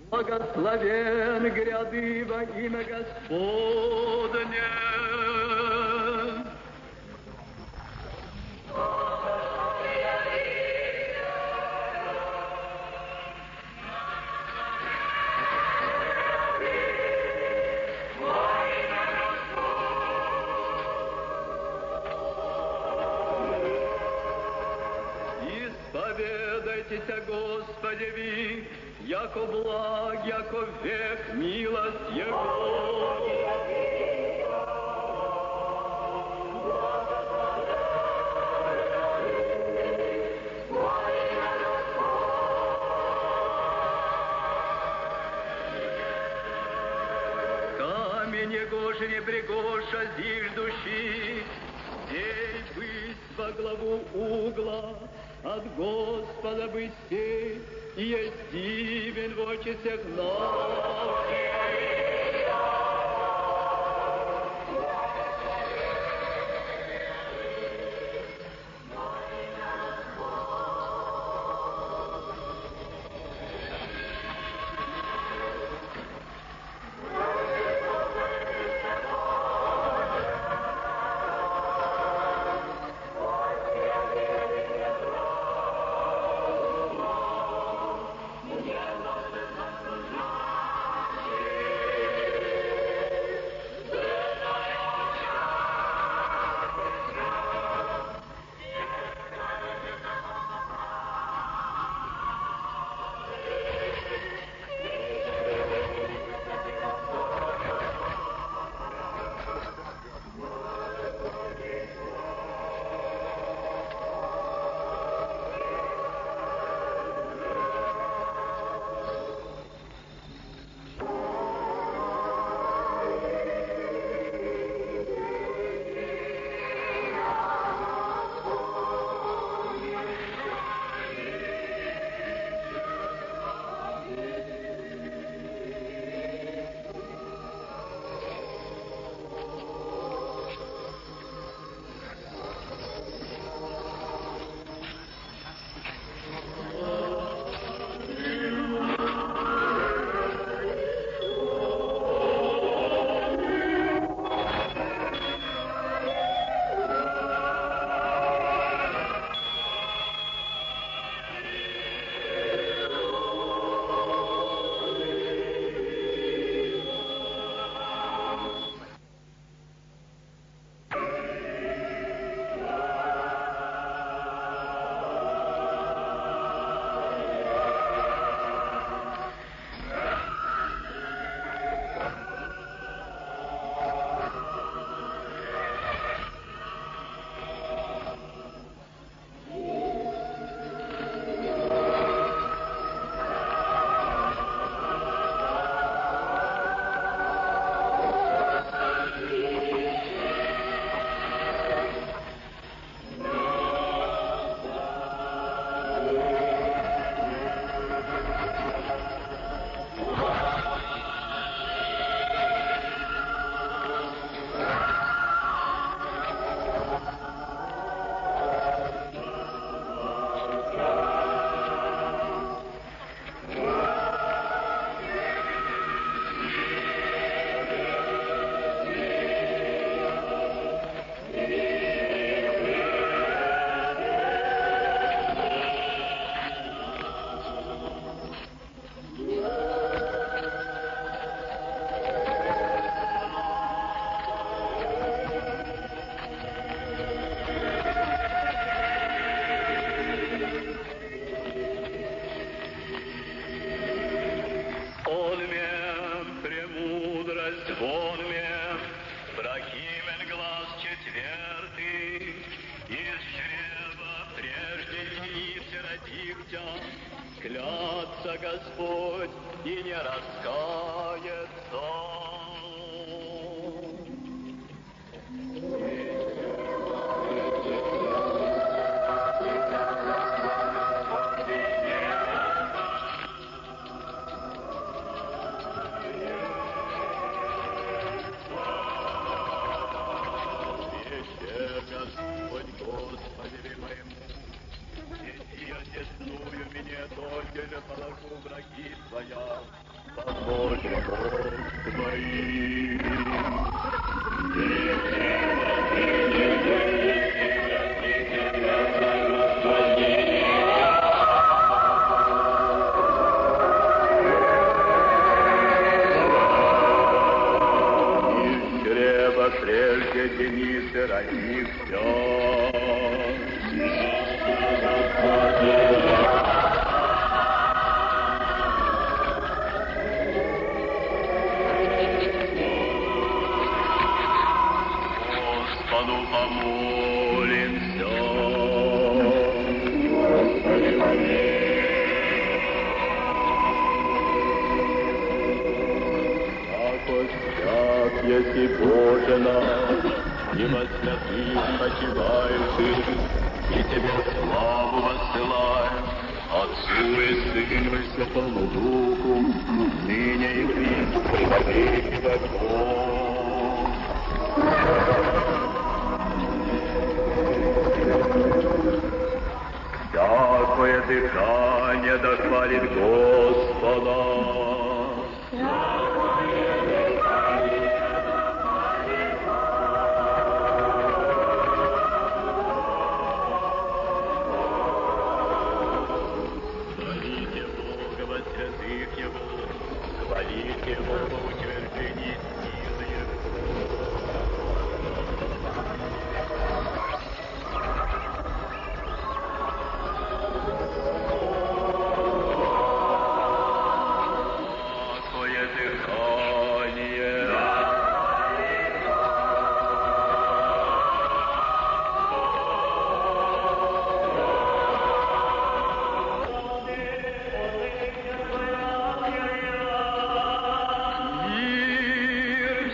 Благословен гряды во имя Господне. Исповедайтесь о Господе ви, яко благ, яко век милость Его. Камень его же не пригоша зиждущий, сей быть во главу угла, от Господа быть сей, и есть дивен в очи всех нас. Клятся Господь и не раскается. Господи моему, если я десную меня только же положу враги твоя, Посмотрим твои. Из чрева прежде Дениса родился. Господу помолимся. Господи, как если Боже наш, и во святых почивающих, и Тебе славу воссылаем, Отцу и Сыну и Святому Духу, ныне и присно, и во веки веков. Всякое дыхание да хвалит Господа. Хвалите Бога во святых Его, хвалите Его во утверждении силы Его. Какое дыхание! Мир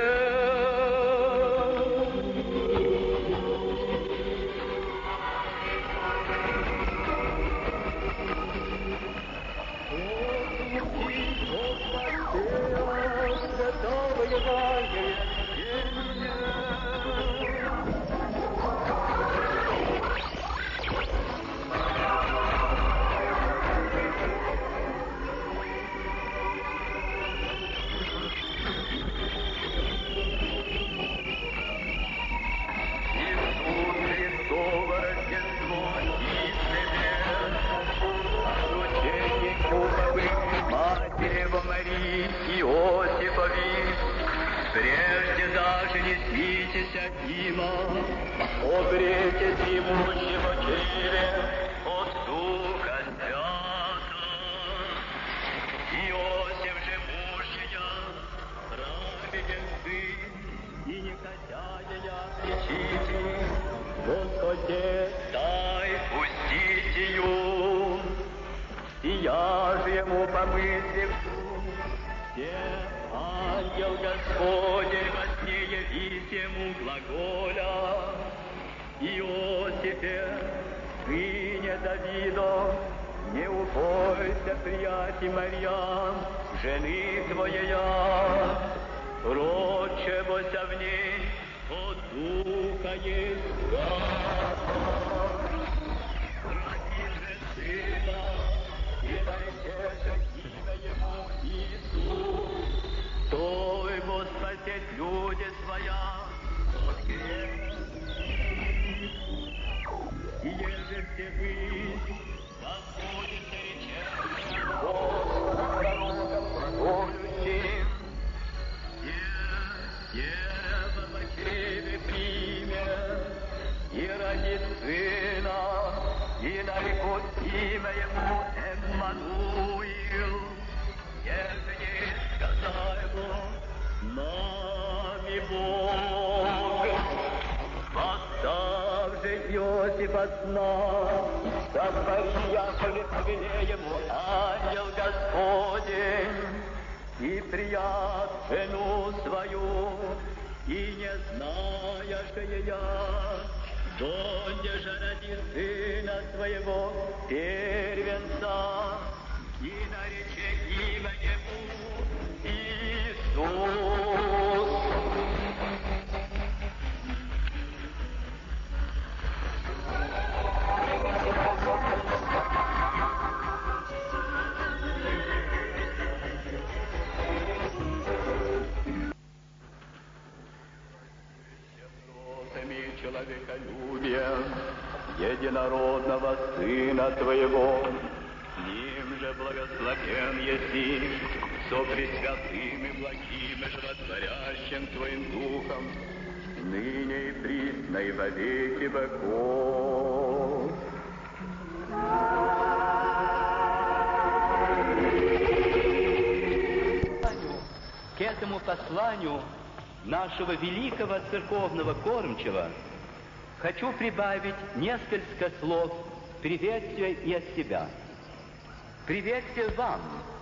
прежде даже не смейтесь от Има, обретесь имущего чреве от Духа Свята. Иосиф же муж ее, праведен сын, и не хотя кричите, Господи, дай пустить ее, и я же ему помыслив, ангел Господень во сне явись ему глаголя. Иосифе, сыне Давидов, не убойся, приятель Марьям, жены твоя, рочебося в ней от Духа есть Ради же сына, и наречешь имя ему Иисус. Той го спасет люди своя от греха. И еже все вы, Господи, речем, Господом глаголющим, Ева во чреве примет, и родит сына, и нарекут имя ему Эммануил. Еже не сказал его, нами Бог. Восстав же Иосиф от сна, сотвори якове повеле ему ангел Господень, и прият жену свою, и не знаешь я, донде же ради сына своего первенца, и нарече имя ему Иисус. единородного Сына Твоего, ним же благословен еси, со пресвятым и благим и животворящим Твоим Духом, ныне и присно и во веки веков. К этому посланию нашего великого церковного кормчего хочу прибавить несколько слов приветствия и от себя. Приветствие вам,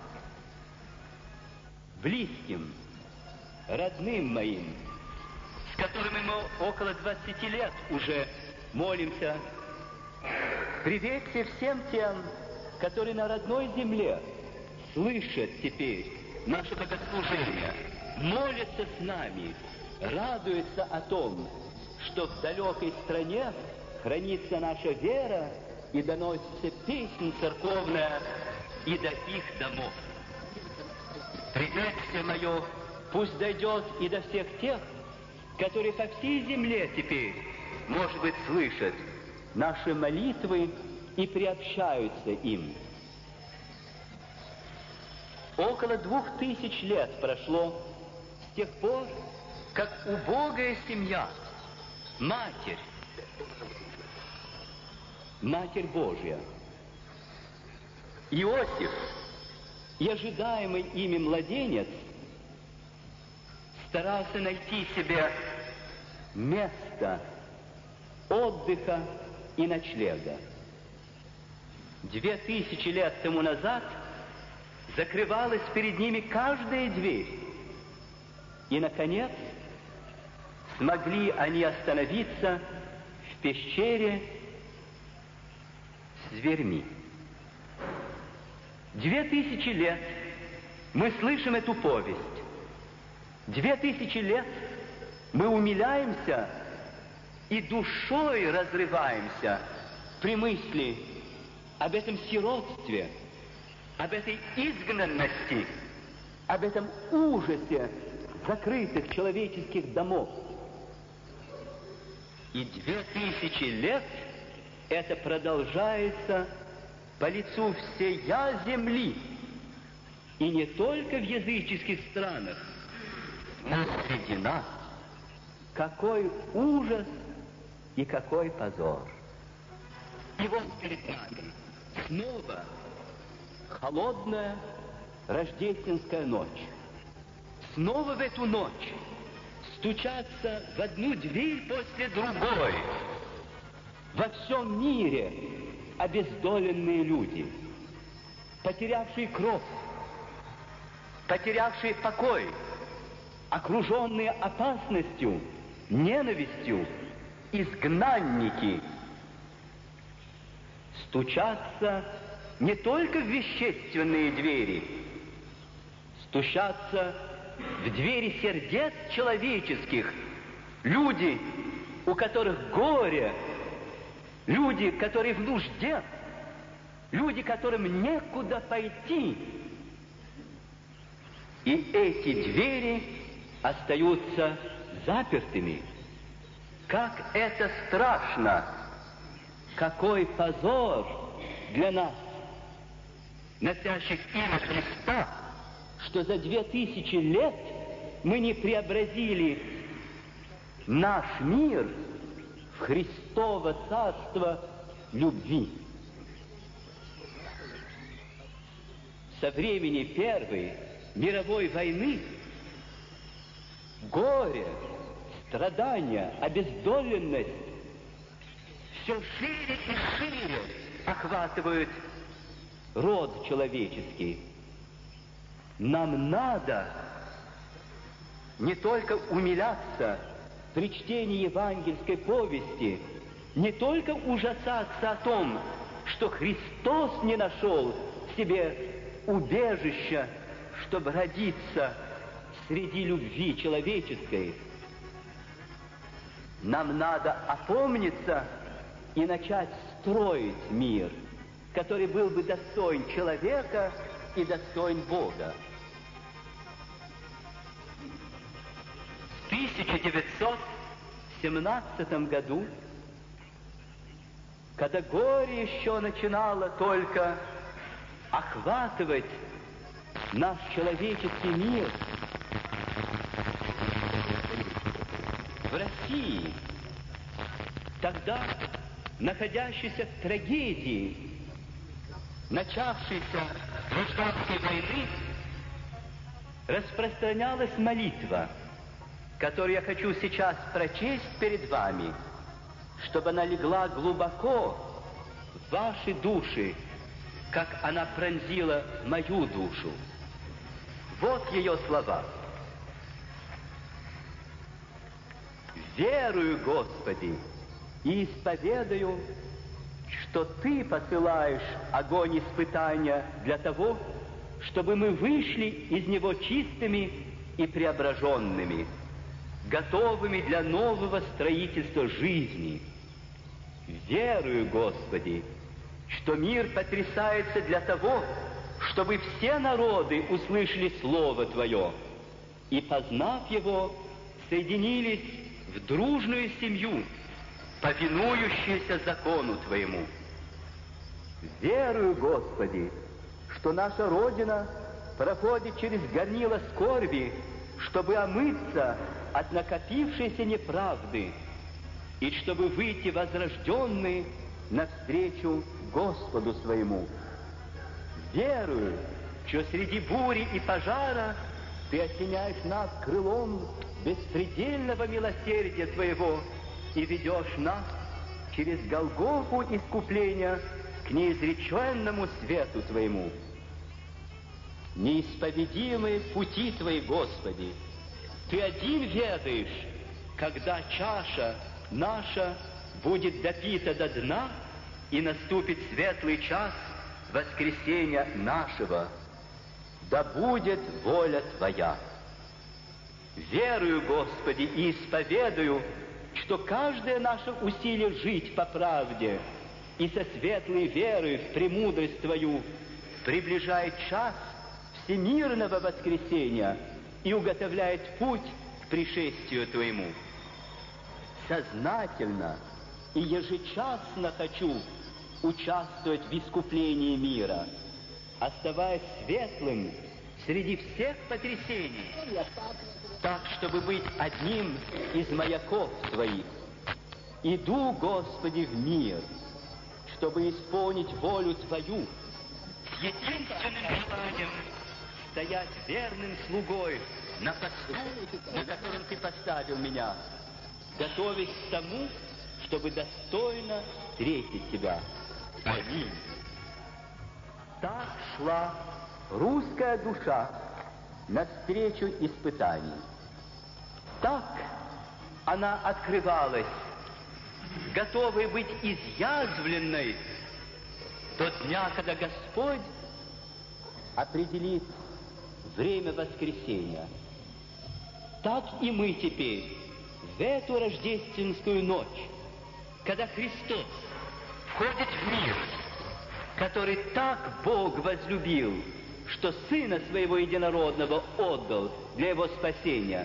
близким, родным моим, с которыми мы около 20 лет уже молимся. Приветствие всем тем, которые на родной земле слышат теперь наше богослужение, молятся с нами, радуются о том, что в далекой стране хранится наша вера и доносится песнь церковная и до их домов. Приветствие мое пусть дойдет и до всех тех, которые по всей земле теперь, может быть, слышат наши молитвы и приобщаются им. Около 2000 лет прошло с тех пор, как убогая семья, Матерь Божья, Иосиф и ожидаемый ими младенец старался найти себе место отдыха и ночлега. 2000 лет тому назад закрывалась перед ними каждая дверь. И, наконец, смогли они остановиться в пещере с зверьми. 2000 лет мы слышим эту повесть. 2000 лет мы умиляемся и душой разрываемся при мысли об этом сиротстве, об этой изгнанности, об этом ужасе закрытых человеческих домов. И 2000 лет это продолжается по лицу всея земли, и не только в языческих странах, но среди нас. Какой ужас и какой позор! И вот перед нами снова холодная рождественская ночь. Снова в эту ночь стучатся в одну дверь после другой. Во всем мире обездоленные люди, потерявшие кровь, потерявшие покой, окруженные опасностью, ненавистью, изгнанники, стучатся не только в вещественные двери, стучатся в двери сердец человеческих. Люди, у которых горе, люди, которые в нужде, люди, которым некуда пойти. И эти двери остаются запертыми. Как это страшно! Какой позор для нас, носящих имя Христа, что за 2000 лет мы не преобразили наш мир в Христово царство любви. Со времени Первой мировой войны горе, страдания, обездоленность все шире и шире охватывают род человеческий. Нам надо не только умиляться при чтении евангельской повести, не только ужасаться о том, что Христос не нашел в себе убежища, чтобы родиться среди любви человеческой. Нам надо опомниться и начать строить мир, который был бы достоин человека и достоин Бога. В 1917 году когда горе еще начинало только охватывать наш человеческий мир, в России, тогда находящийся в трагедии, начавшейся гражданской войны, распространялась молитва, которую я хочу сейчас прочесть перед вами, чтобы она легла глубоко в ваши души, как она пронзила мою душу. Вот ее слова. «Верую, Господи, и исповедаю, что Ты посылаешь огонь испытания для того, чтобы мы вышли из него чистыми и преображенными, готовыми для нового строительства жизни. Верую, Господи, что мир потрясается для того, чтобы все народы услышали Слово Твое и, познав его, соединились в дружную семью, повинующуюся закону Твоему. Верую, Господи, что наша Родина проходит через горнило скорби, чтобы омыться от накопившейся неправды и чтобы выйти возрожденные навстречу Господу своему. Верую, что среди бури и пожара Ты осеняешь нас крылом беспредельного милосердия Твоего и ведешь нас через Голгофу искупления к неизреченному свету Твоему. Неисповедимые пути Твои, Господи, Ты один ведаешь, когда чаша наша будет допита до дна и наступит светлый час воскресения нашего. Да будет воля Твоя. Верую, Господи, и исповедую, что каждое наше усилие жить по правде и со светлой верой в премудрость Твою приближает час всемирного воскресения и уготовляет путь к пришествию Твоему. Сознательно и ежечасно хочу участвовать в искуплении мира, оставаясь светлым среди всех потрясений, так, чтобы быть одним из маяков Твоих. Иду, Господи, в мир, чтобы исполнить волю Твою, с единственным желанием стоять верным слугой на посту, на котором Ты поставил меня, готовясь к тому, чтобы достойно встретить Тебя. Аминь. Так шла русская душа навстречу испытаний. Так она открывалась, готовой быть изъязвленной до дня, когда Господь определит время воскресения. Так и мы теперь, в эту рождественскую ночь, когда Христос входит в мир, который так Бог возлюбил, что Сына Своего Единородного отдал для Его спасения,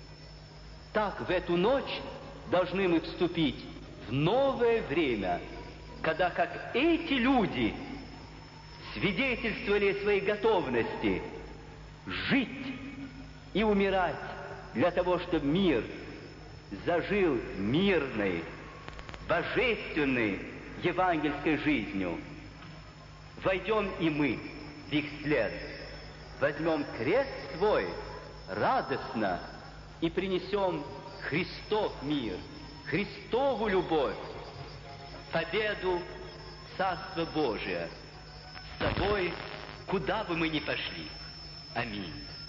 так в эту ночь должны мы вступить в новое время, когда, как эти люди, свидетельствовали о своей готовности жить и умирать для того, чтобы мир зажил мирной, божественной евангельской жизнью. Войдем и мы в их след, возьмем крест свой радостно и принесем Христов мир, Христову любовь, победу Царства Божия с собой, куда бы мы ни пошли. Аминь.